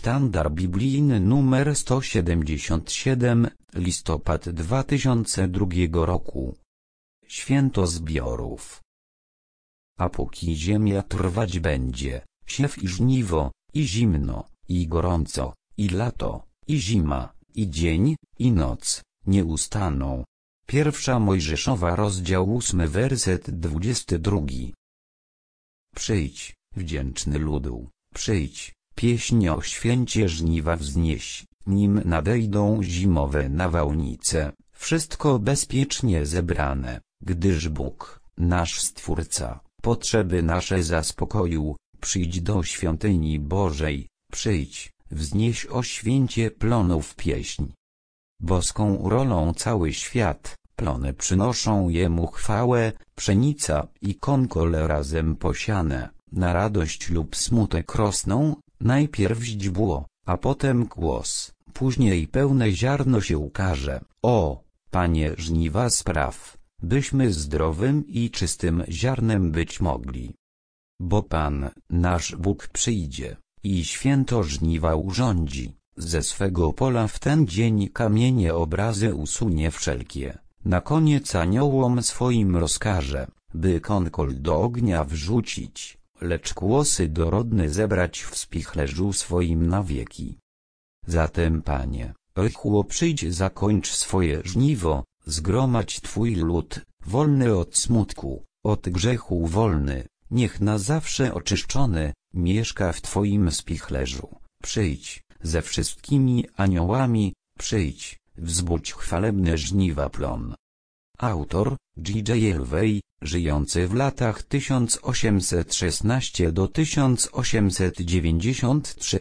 Sztandar biblijny numer 177, listopad 2002 roku. Święto zbiorów. A póki ziemia trwać będzie, siew i żniwo, i zimno, i gorąco, i lato, i zima, i dzień, i noc, nie ustaną. Pierwsza Mojżeszowa, rozdział 8, werset 22. Przyjdź, wdzięczny ludu, przyjdź, pieśń o święcie żniwa wznieś, nim nadejdą zimowe nawałnice, wszystko bezpiecznie zebrane, gdyż Bóg, nasz Stwórca, potrzeby nasze zaspokoił. Przyjdź do świątyni Bożej, przyjdź, wznieś o święcie plonów pieśń. Boską rolą cały świat, plony przynoszą Jemu chwałę, pszenica i konkol razem posiane, na radość lub smutek rosną, najpierw źdźbło, a potem głos, później pełne ziarno się ukaże. O, Panie, żniwa spraw, byśmy zdrowym i czystym ziarnem być mogli. Bo Pan, nasz Bóg przyjdzie, i święto żniwa urządzi, ze swego pola w ten dzień kamienie obrazy usunie wszelkie, na koniec aniołom swoim rozkaże, by konkol do ognia wrzucić, lecz kłosy dorodne zebrać w spichlerzu swoim na wieki. Zatem, Panie, rychło przyjdź, zakończ swoje żniwo, zgromadź Twój lud, wolny od smutku, od grzechu wolny, niech na zawsze oczyszczony, mieszka w Twoim spichlerzu. Przyjdź, ze wszystkimi aniołami, przyjdź, wzbudź chwalebne żniwa plon. Autor, G.J. Elway, żyjący w latach 1816 do 1893.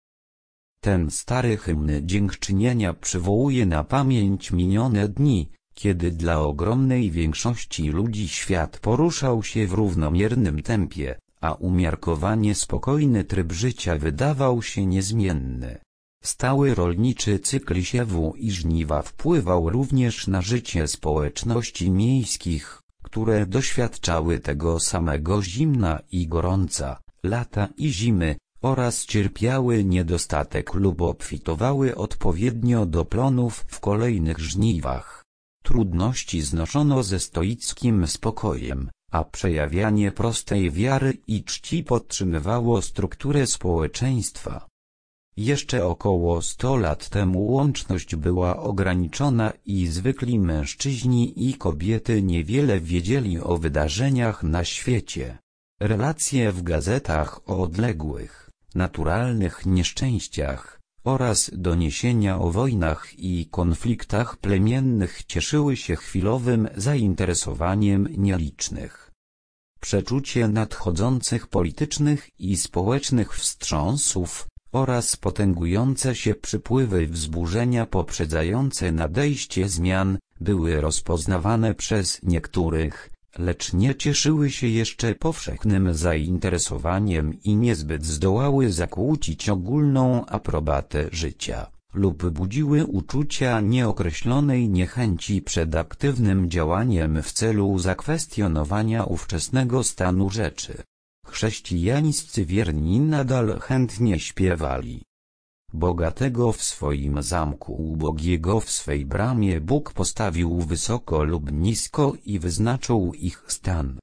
Ten stary hymn dziękczynienia przywołuje na pamięć minione dni, kiedy dla ogromnej większości ludzi świat poruszał się w równomiernym tempie, a umiarkowanie spokojny tryb życia wydawał się niezmienny. Stały rolniczy cykl siewu i żniwa wpływał również na życie społeczności miejskich, które doświadczały tego samego zimna i gorąca, lata i zimy, oraz cierpiały niedostatek lub obfitowały odpowiednio do plonów w kolejnych żniwach. Trudności znoszono ze stoickim spokojem, a przejawianie prostej wiary i czci podtrzymywało strukturę społeczeństwa. Jeszcze około 100 lat temu łączność była ograniczona i zwykli mężczyźni i kobiety niewiele wiedzieli o wydarzeniach na świecie. Relacje w gazetach o odległych, naturalnych nieszczęściach oraz doniesienia o wojnach i konfliktach plemiennych cieszyły się chwilowym zainteresowaniem nielicznych. Przeczucie nadchodzących politycznych i społecznych wstrząsów oraz potęgujące się przypływy wzburzenia poprzedzające nadejście zmian były rozpoznawane przez niektórych, lecz nie cieszyły się jeszcze powszechnym zainteresowaniem i niezbyt zdołały zakłócić ogólną aprobatę życia, lub budziły uczucia nieokreślonej niechęci przed aktywnym działaniem w celu zakwestionowania ówczesnego stanu rzeczy. Chrześcijańscy wierni nadal chętnie śpiewali: bogatego w swoim zamku, ubogiego w swej bramie Bóg postawił wysoko lub nisko i wyznaczył ich stan.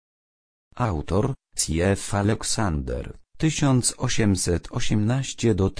Autor, C.F. Alexander, 1818 do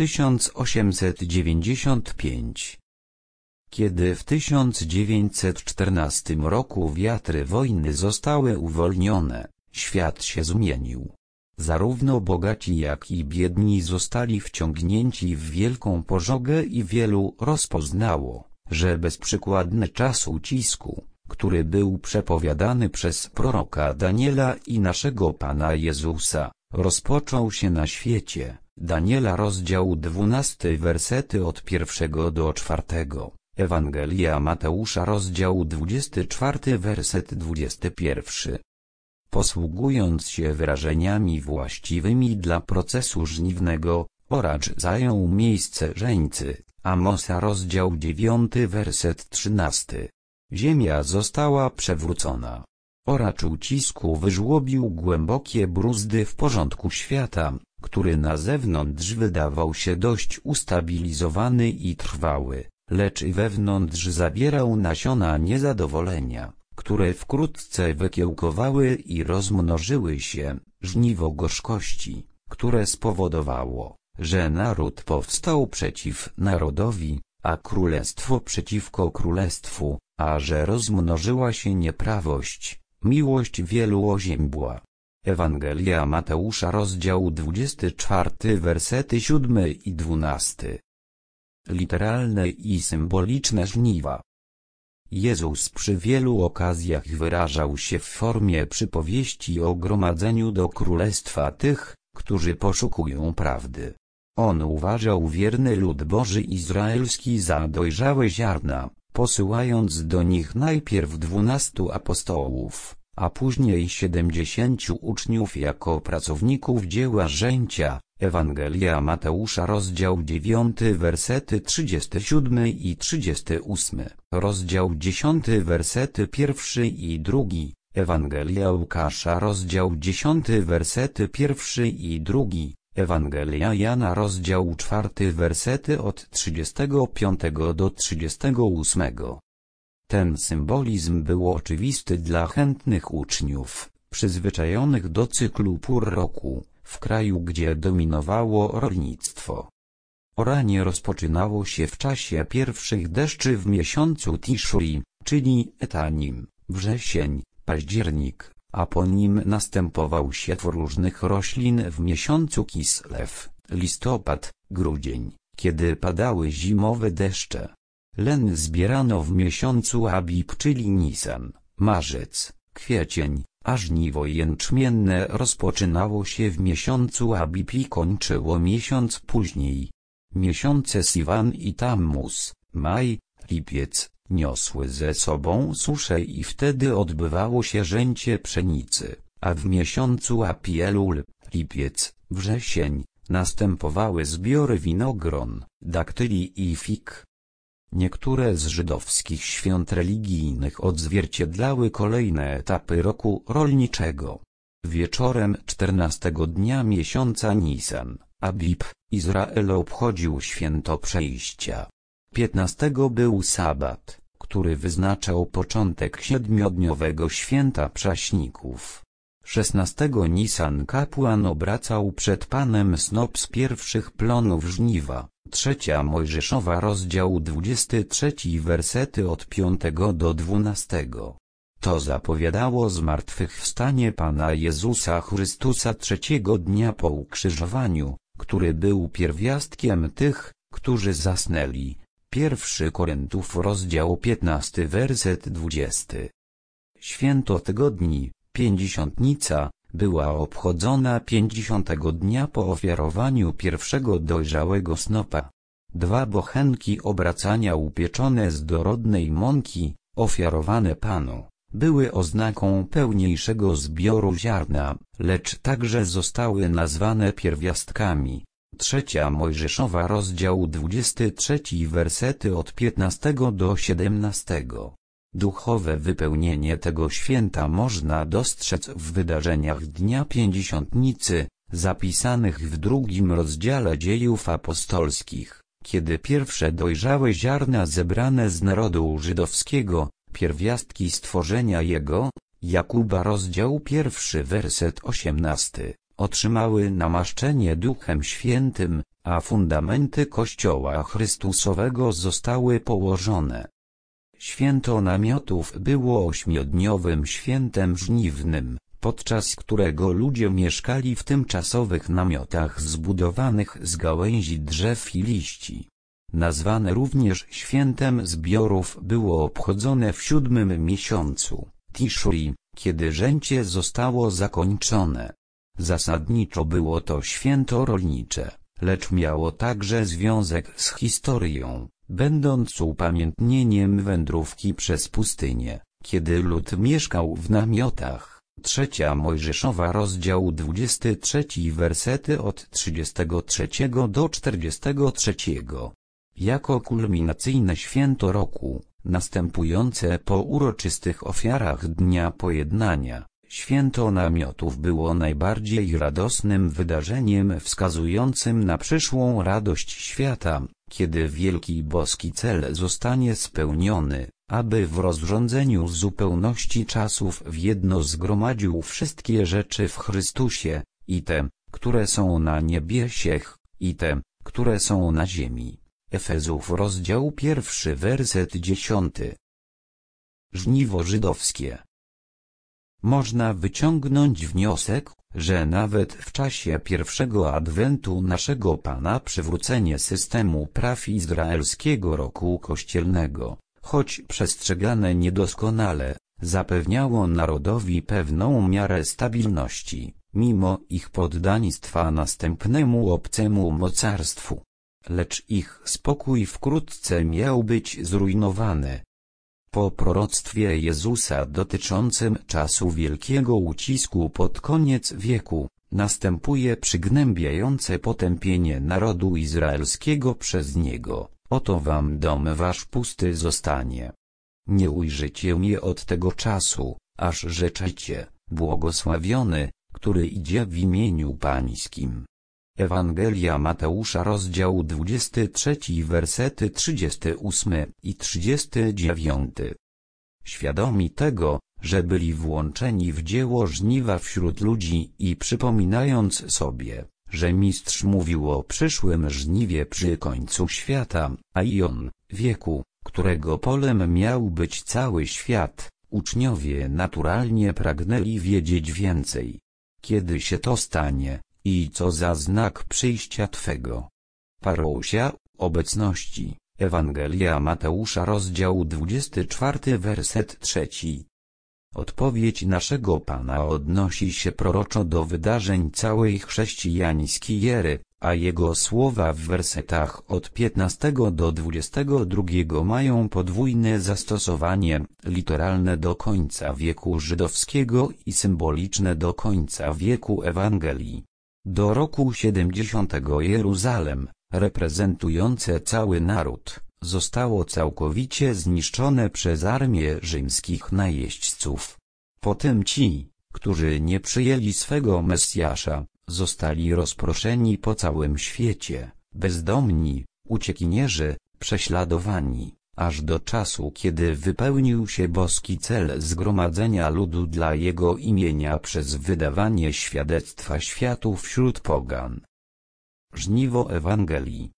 1895. Kiedy w 1914 roku wiatry wojny zostały uwolnione, świat się zmienił. Zarówno bogaci jak i biedni zostali wciągnięci w wielką pożogę i wielu rozpoznało, że bezprzykładny czas ucisku, który był przepowiadany przez proroka Daniela i naszego Pana Jezusa, rozpoczął się na świecie. Daniela rozdział 12 wersety od 1 do 4. Ewangelia Mateusza rozdział 24 werset 21. Posługując się wyrażeniami właściwymi dla procesu żniwnego, oracz zajął miejsce żeńcy. Amosa rozdział 9 werset 13. Ziemia została przewrócona. Oracz ucisku wyżłobił głębokie bruzdy w porządku świata, który na zewnątrz wydawał się dość ustabilizowany i trwały, lecz wewnątrz zawierał nasiona niezadowolenia, które wkrótce wykiełkowały i rozmnożyły się, żniwo gorzkości, które spowodowało, że naród powstał przeciw narodowi, a królestwo przeciwko królestwu, a że rozmnożyła się nieprawość, miłość wielu oziębła. Ewangelia Mateusza, rozdział 24, wersety 7 i 12. Literalne i symboliczne żniwa. Jezus przy wielu okazjach wyrażał się w formie przypowieści o gromadzeniu do królestwa tych, którzy poszukują prawdy. On uważał wierny lud Boży izraelski za dojrzałe ziarna, posyłając do nich najpierw 12 apostołów, a później 70 uczniów jako pracowników dzieła żęcia. Ewangelia Mateusza, rozdział 9, wersety 37 i 38, rozdział 10, wersety 1 i 2, Ewangelia Łukasza, rozdział 10, wersety 1 i 2, Ewangelia Jana, rozdział 4, wersety od 35 do 38. Ten symbolizm był oczywisty dla chętnych uczniów, przyzwyczajonych do cyklu pór roku, w kraju, gdzie dominowało rolnictwo. Oranie rozpoczynało się w czasie pierwszych deszczy w miesiącu Tiszri, czyli Etanim, wrzesień, październik, a po nim następował siew różnych roślin w miesiącu Kislew, listopad, grudzień, kiedy padały zimowe deszcze. Len zbierano w miesiącu Abib, czyli Nisan, marzec, kwiecień, a żniwo jęczmienne rozpoczynało się w miesiącu Abib i kończyło miesiąc później. Miesiące Siwan i Tammuz, maj, lipiec, niosły ze sobą suszę i wtedy odbywało się żęcie pszenicy, a w miesiącu Apielul, lipiec, wrzesień, następowały zbiory winogron, daktyli i fig. Niektóre z żydowskich świąt religijnych odzwierciedlały kolejne etapy roku rolniczego. Wieczorem 14 dnia miesiąca Nisan, Abib, Izrael obchodził święto przejścia. 15 był sabat, który wyznaczał początek siedmiodniowego święta prześników. 16 Nisan kapłan obracał przed Panem snop z pierwszych plonów żniwa. 3 Mojżeszowa, rozdział 23, wersety od 5 do 12. To zapowiadało zmartwychwstanie Pana Jezusa Chrystusa trzeciego dnia po ukrzyżowaniu, który był pierwiastkiem tych, którzy zasnęli. 1 Koryntiów, rozdział 15, werset 20. Święto tygodni, Pięćdziesiątnica, była obchodzona 50 dnia po ofiarowaniu pierwszego dojrzałego snopa. 2 bochenki obracania upieczone z dorodnej mąki, ofiarowane Panu, były oznaką pełniejszego zbioru ziarna, lecz także zostały nazwane pierwiastkami. 3 Mojżeszowa, rozdział 23, wersety od 15 do 17. Duchowe wypełnienie tego święta można dostrzec w wydarzeniach Dnia Pięćdziesiątnicy, zapisanych w 2 rozdziale Dziejów Apostolskich, kiedy pierwsze dojrzałe ziarna zebrane z narodu żydowskiego, pierwiastki stworzenia jego, Jakuba, rozdział 1, werset 18, otrzymały namaszczenie Duchem Świętym, a fundamenty Kościoła Chrystusowego zostały położone. Święto namiotów było 8-dniowym świętem żniwnym, podczas którego ludzie mieszkali w tymczasowych namiotach zbudowanych z gałęzi drzew i liści. Nazwane również świętem zbiorów, było obchodzone w 7 miesiącu, Tiszri, kiedy żęcie zostało zakończone. Zasadniczo było to święto rolnicze, lecz miało także związek z historią, będąc upamiętnieniem wędrówki przez pustynię, kiedy lud mieszkał w namiotach. 3 Mojżeszowa, rozdział 23, wersety od 33 do 43. Jako kulminacyjne święto roku, następujące po uroczystych ofiarach Dnia Pojednania, Święto namiotów było najbardziej radosnym wydarzeniem wskazującym na przyszłą radość świata, kiedy wielki boski cel zostanie spełniony, aby w rozrządzeniu zupełności czasów w jedno zgromadził wszystkie rzeczy w Chrystusie, i te, które są na niebiesiech, i te, które są na ziemi. Efezów rozdział 1 werset 10. Żniwo żydowskie. Można wyciągnąć wniosek, że nawet w czasie pierwszego adwentu naszego Pana przywrócenie systemu praw izraelskiego roku kościelnego, choć przestrzegane niedoskonale, zapewniało narodowi pewną miarę stabilności, mimo ich poddaństwa następnemu obcemu mocarstwu. Lecz ich spokój wkrótce miał być zrujnowany. Po proroctwie Jezusa dotyczącym czasu wielkiego ucisku pod koniec wieku, następuje przygnębiające potępienie narodu izraelskiego przez Niego. Oto wam dom wasz pusty zostanie. Nie ujrzycie mnie od tego czasu, aż rzeczecie, błogosławiony, który idzie w imieniu Pańskim. Ewangelia Mateusza rozdział 23 wersety 38 i 39. Świadomi tego, że byli włączeni w dzieło żniwa wśród ludzi i przypominając sobie, że Mistrz mówił o przyszłym żniwie przy końcu świata, a i on, wieku, którego polem miał być cały świat, uczniowie naturalnie pragnęli wiedzieć więcej. Kiedy się to stanie? I co za znak przyjścia Twego? Parousia, obecności. Ewangelia Mateusza rozdział 24 werset 3. Odpowiedź naszego Pana odnosi się proroczo do wydarzeń całej chrześcijańskiej ery, a Jego słowa w wersetach od 15 do 22 mają podwójne zastosowanie, literalne do końca wieku żydowskiego i symboliczne do końca wieku Ewangelii. Do roku 70 Jeruzalem, reprezentujące cały naród, zostało całkowicie zniszczone przez armię rzymskich najeźdźców. Potem ci, którzy nie przyjęli swego Mesjasza, zostali rozproszeni po całym świecie, bezdomni, uciekinierzy, prześladowani, aż do czasu kiedy wypełnił się boski cel zgromadzenia ludu dla Jego imienia przez wydawanie świadectwa światu wśród pogan. Żniwo Ewangelii.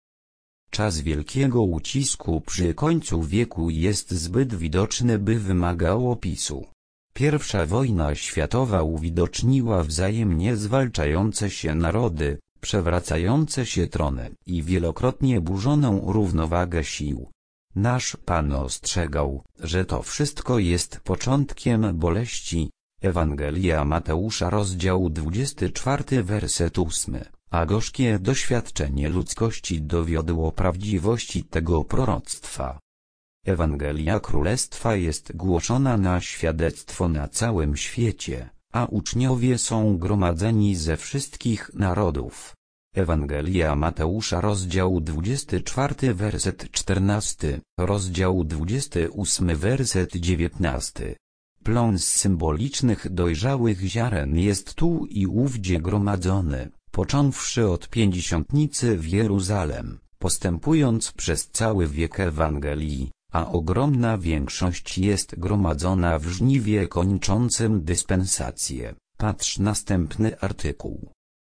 Czas wielkiego ucisku przy końcu wieku jest zbyt widoczny, by wymagał opisu. Pierwsza wojna światowa uwidoczniła wzajemnie zwalczające się narody, przewracające się trony i wielokrotnie burzoną równowagę sił. Nasz Pan ostrzegał, że to wszystko jest początkiem boleści. Ewangelia Mateusza rozdział 24 werset 8. A gorzkie doświadczenie ludzkości dowiodło prawdziwości tego proroctwa. Ewangelia Królestwa jest głoszona na świadectwo na całym świecie, a uczniowie są gromadzeni ze wszystkich narodów. Ewangelia Mateusza rozdział 24 werset 14, rozdział 28 werset 19. Plon z symbolicznych dojrzałych ziaren jest tu i ówdzie gromadzony, począwszy od pięćdziesiątnicy w Jeruzalem, postępując przez cały wiek Ewangelii, a ogromna większość jest gromadzona w żniwie kończącym dyspensację. Patrz następny artykuł.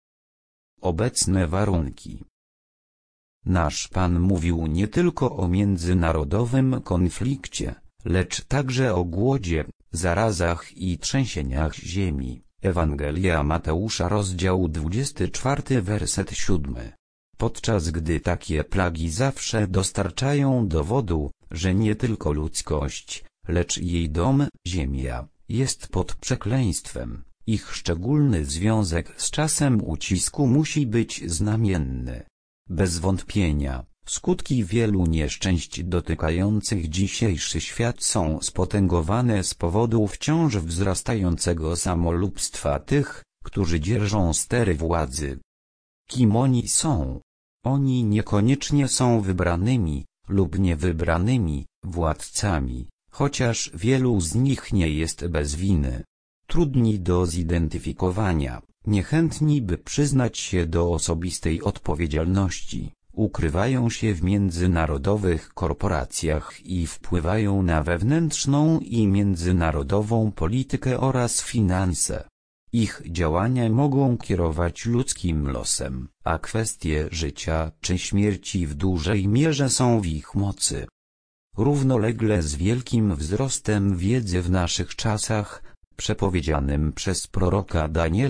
Obecne warunki. Nasz Pan mówił nie tylko o międzynarodowym konflikcie, lecz także o głodzie, zarazach i trzęsieniach ziemi. Ewangelia Mateusza rozdział 24 werset 7. Podczas gdy takie plagi zawsze dostarczają dowodu, że nie tylko ludzkość, lecz jej dom, ziemia, jest pod przekleństwem, ich szczególny związek z czasem ucisku musi być znamienny. Bez wątpienia, skutki wielu nieszczęść dotykających dzisiejszy świat są spotęgowane z powodu wciąż wzrastającego samolubstwa tych, którzy dzierżą stery władzy. Kim oni są? Oni niekoniecznie są wybranymi, lub niewybranymi, władcami, chociaż wielu z nich nie jest bez winy. trudni do zidentyfikowania, niechętni by przyznać się do osobistej odpowiedzialności, ukrywają się w międzynarodowych korporacjach i wpływają na wewnętrzną i międzynarodową politykę oraz finanse. Ich działania mogą kierować ludzkim losem, a kwestie życia czy śmierci w dużej mierze są w ich mocy. Równolegle z wielkim wzrostem wiedzy w naszych czasach, przepowiedzianym przez proroka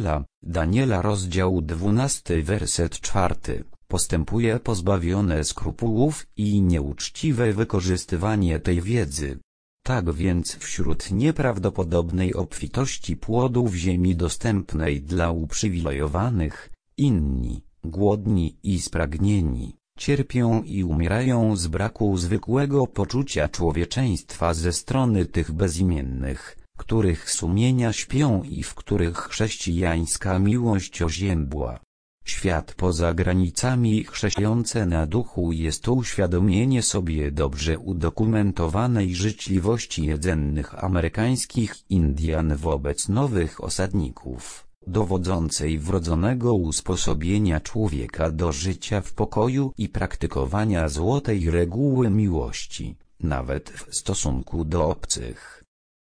Daniela rozdział 12 werset 4, postępuje pozbawione skrupułów i nieuczciwe wykorzystywanie tej wiedzy. Tak więc wśród nieprawdopodobnej obfitości płodów ziemi dostępnej dla uprzywilejowanych, inni, głodni i spragnieni, cierpią i umierają z braku zwykłego poczucia człowieczeństwa ze strony tych bezimiennych, których sumienia śpią i w których chrześcijańska miłość oziębła. Świat poza granicami chrześcijące na duchu jest to uświadomienie sobie dobrze udokumentowanej życzliwości jedzennych amerykańskich Indian wobec nowych osadników, dowodzącej wrodzonego usposobienia człowieka do życia w pokoju i praktykowania złotej reguły miłości, nawet w stosunku do obcych.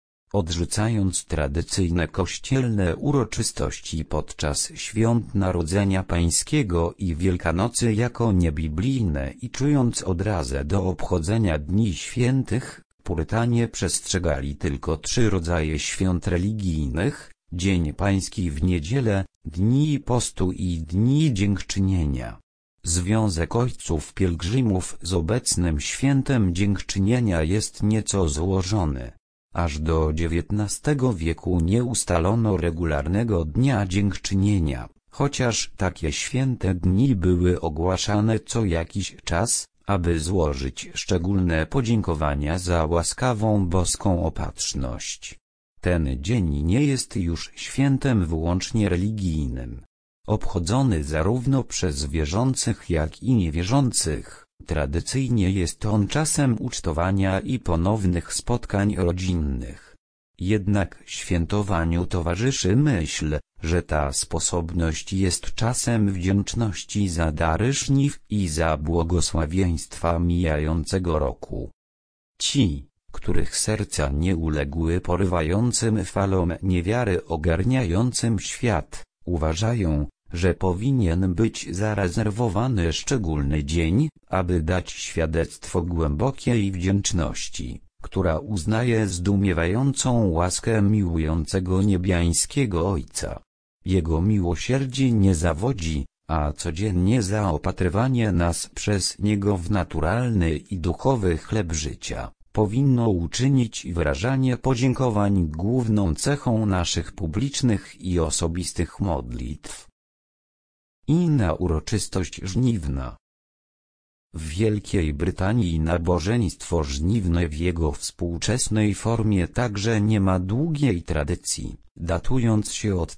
Odrzucając tradycyjne kościelne uroczystości podczas świąt Narodzenia Pańskiego i Wielkanocy jako niebiblijne i czując odrazę do obchodzenia dni świętych, Purytanie przestrzegali tylko 3 rodzaje świąt religijnych: Dzień Pański w niedzielę, dni postu i dni dziękczynienia. Związek ojców pielgrzymów z obecnym świętem dziękczynienia jest nieco złożony. Aż do XIX wieku nie ustalono regularnego dnia dziękczynienia, chociaż takie święte dni były ogłaszane co jakiś czas, aby złożyć szczególne podziękowania za łaskawą boską opatrzność. Ten dzień nie jest już świętem wyłącznie religijnym. Obchodzony zarówno przez wierzących jak i niewierzących. Tradycyjnie jest on czasem ucztowania i ponownych spotkań rodzinnych. Jednak świętowaniu towarzyszy myśl, że ta sposobność jest czasem wdzięczności za dary żniw i za błogosławieństwa mijającego roku. Ci, których serca nie uległy porywającym falom niewiary ogarniającym świat, uważają, że powinien być zarezerwowany szczególny dzień, aby dać świadectwo głębokiej wdzięczności, która uznaje zdumiewającą łaskę miłującego niebiańskiego Ojca. Jego miłosierdzie nie zawodzi, a codziennie zaopatrywanie nas przez Niego w naturalny i duchowy chleb życia powinno uczynić wyrażanie podziękowań główną cechą naszych publicznych i osobistych modlitw. Inna uroczystość żniwna. W Wielkiej Brytanii nabożeństwo żniwne w jego współczesnej formie także nie ma długiej tradycji, datując się od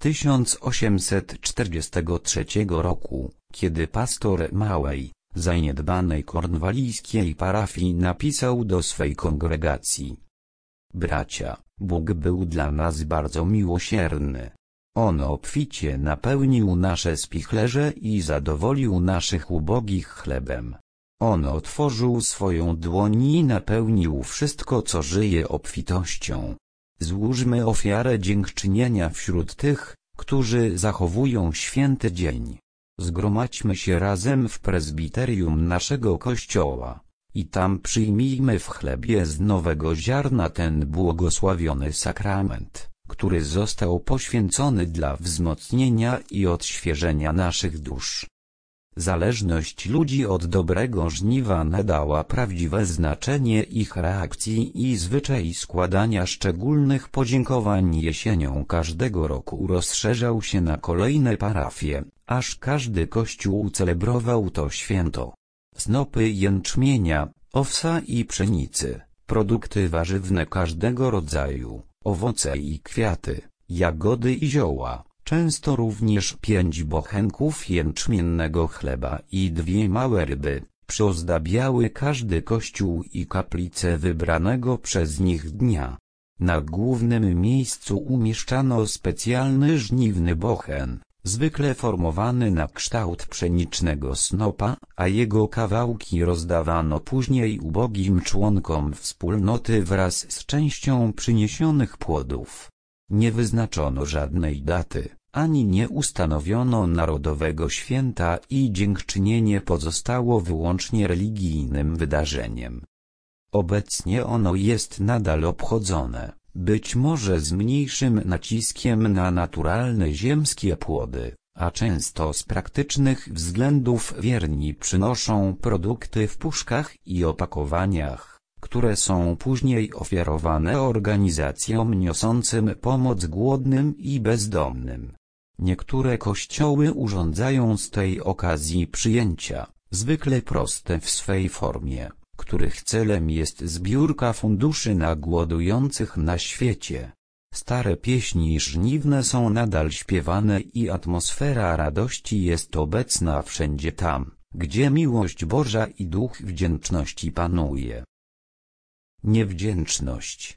1843 roku, kiedy pastor małej, zaniedbanej kornwalijskiej parafii napisał do swej kongregacji: Bracia, Bóg był dla nas bardzo miłosierny. On obficie napełnił nasze spichlerze i zadowolił naszych ubogich chlebem. On otworzył swoją dłoń i napełnił wszystko, co żyje, obfitością. Złóżmy ofiarę dziękczynienia wśród tych, którzy zachowują święty dzień. Zgromadźmy się razem w prezbiterium naszego kościoła i tam przyjmijmy w chlebie z nowego ziarna ten błogosławiony sakrament, który został poświęcony dla wzmocnienia i odświeżenia naszych dusz. Zależność ludzi od dobrego żniwa nadała prawdziwe znaczenie ich reakcji i zwyczaj składania szczególnych podziękowań jesienią każdego roku rozszerzał się na kolejne parafie, aż każdy kościół celebrował to święto. Snopy jęczmienia, owsa i pszenicy, produkty warzywne każdego rodzaju, owoce i kwiaty, jagody i zioła, często również 5 bochenków jęczmiennego chleba i 2 małe ryby, przyozdabiały każdy kościół i kaplicę wybranego przez nich dnia. Na głównym miejscu umieszczano specjalny żniwny bochen, zwykle formowany na kształt pszenicznego snopa, a jego kawałki rozdawano później ubogim członkom wspólnoty wraz z częścią przyniesionych płodów. Nie wyznaczono żadnej daty, ani nie ustanowiono narodowego święta i dziękczynienie pozostało wyłącznie religijnym wydarzeniem. Obecnie ono jest nadal obchodzone, być może z mniejszym naciskiem na naturalne ziemskie płody, a często z praktycznych względów wierni przynoszą produkty w puszkach i opakowaniach, które są później ofiarowane organizacjom niosącym pomoc głodnym i bezdomnym. Niektóre kościoły urządzają z tej okazji przyjęcia, zwykle proste w swej formie, których celem jest zbiórka funduszy na głodujących na świecie. Stare pieśni żniwne są nadal śpiewane i atmosfera radości jest obecna wszędzie tam, gdzie miłość Boża i duch wdzięczności panuje. Niewdzięczność.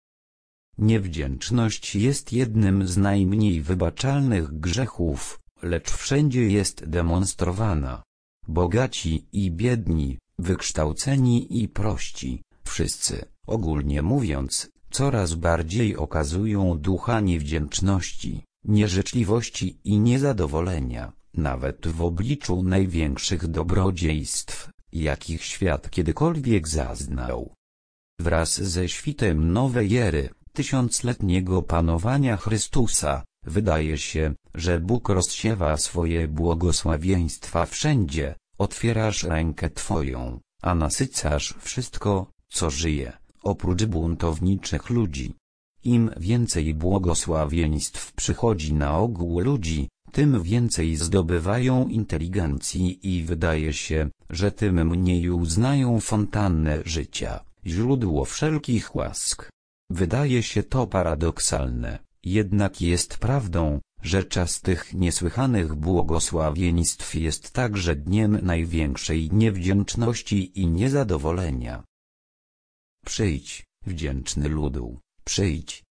Niewdzięczność jest jednym z najmniej wybaczalnych grzechów, lecz wszędzie jest demonstrowana. Bogaci i biedni, wykształceni i prości, wszyscy, ogólnie mówiąc, coraz bardziej okazują ducha niewdzięczności, nieżyczliwości i niezadowolenia, nawet w obliczu największych dobrodziejstw, jakich świat kiedykolwiek zaznał. Wraz ze świtem nowej ery, tysiącletniego panowania Chrystusa, wydaje się, że Bóg rozsiewa swoje błogosławieństwa wszędzie. Otwierasz rękę Twoją, a nasycasz wszystko, co żyje, oprócz buntowniczych ludzi. Im więcej błogosławieństw przychodzi na ogół ludzi, tym więcej zdobywają inteligencji i wydaje się, że tym mniej uznają fontannę życia, źródło wszelkich łask. Wydaje się to paradoksalne, jednak jest prawdą, że czas tych niesłychanych błogosławieństw jest także dniem największej niewdzięczności i niezadowolenia. Przyjdź, wdzięczny ludu, przyjdź.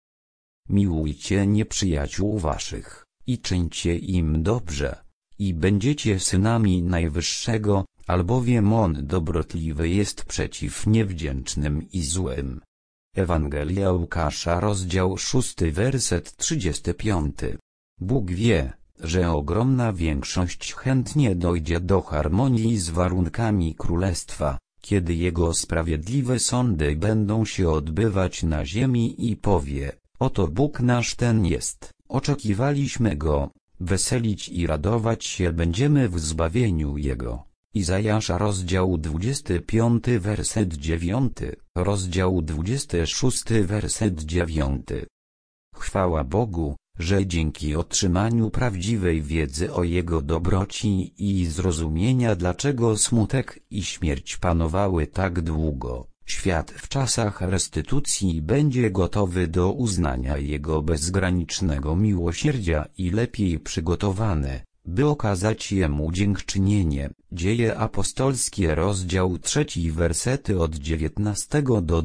Miłujcie nieprzyjaciół waszych, i czyńcie im dobrze, i będziecie synami Najwyższego, albowiem On dobrotliwy jest przeciw niewdzięcznym i złym. Ewangelia Łukasza rozdział 6 werset 35. Bóg wie, że ogromna większość chętnie dojdzie do harmonii z warunkami królestwa, kiedy Jego sprawiedliwe sądy będą się odbywać na ziemi i powie, oto Bóg nasz ten jest, oczekiwaliśmy Go, weselić i radować się będziemy w zbawieniu Jego. Izajasza rozdział 25 werset 9, rozdział 26 werset 9. Chwała Bogu, że dzięki otrzymaniu prawdziwej wiedzy o Jego dobroci i zrozumienia dlaczego smutek i śmierć panowały tak długo, świat w czasach restytucji będzie gotowy do uznania Jego bezgranicznego miłosierdzia i lepiej przygotowany, by okazać Jemu dziękczynienie. Dzieje apostolskie rozdział 3 wersety od 19 do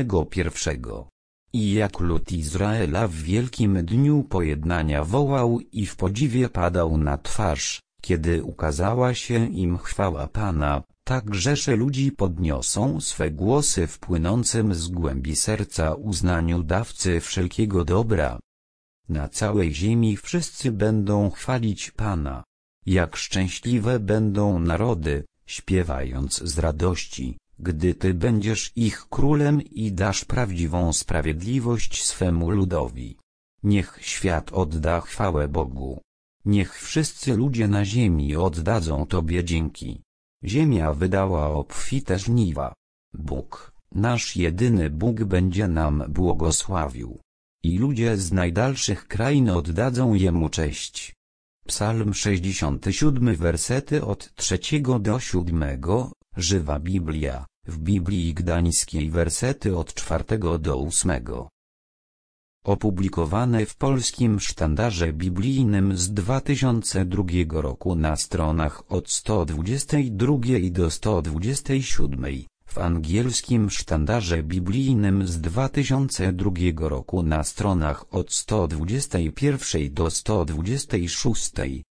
21. I jak lud Izraela w wielkim dniu pojednania wołał i w podziwie padał na twarz, kiedy ukazała się im chwała Pana, tak rzesze ludzi podniosą swe głosy w płynącym z głębi serca uznaniu dawcy wszelkiego dobra. Na całej ziemi wszyscy będą chwalić Pana. Jak szczęśliwe będą narody, śpiewając z radości, gdy Ty będziesz ich królem i dasz prawdziwą sprawiedliwość swemu ludowi. Niech świat odda chwałę Bogu. Niech wszyscy ludzie na ziemi oddadzą Tobie dzięki. Ziemia wydała obfite żniwa. Bóg, nasz jedyny Bóg będzie nam błogosławił. I ludzie z najdalszych krain oddadzą Jemu cześć. Psalm 67 wersety od 3 do 7, Żywa Biblia, w Biblii Gdańskiej wersety od 4 do 8. Opublikowane w Polskim Sztandarze Biblijnym z 2002 roku na stronach od 122 do 127, W angielskim sztandarze biblijnym z 2002 roku na stronach od 121 do 126